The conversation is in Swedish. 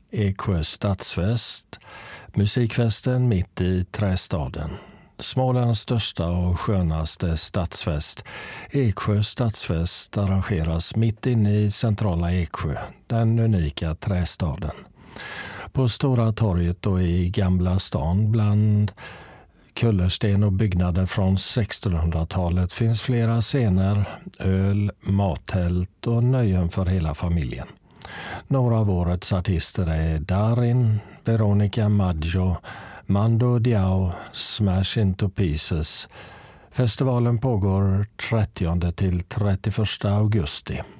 Eksjö stadsfest, musikfesten mitt i trästaden. Smålands största och skönaste stadsfest, Eksjö stadsfest, arrangeras mitt inne i centrala Eksjö, den unika trästaden. På Stora torget och i Gamla stan bland kullersten och byggnader från 1600-talet finns flera scener, öl, mattält och nöjen för hela familjen. Några av årets artister är Darin, Veronica Maggio, Mando Diao, Smash Into Pieces. Festivalen pågår 30 till 31 augusti.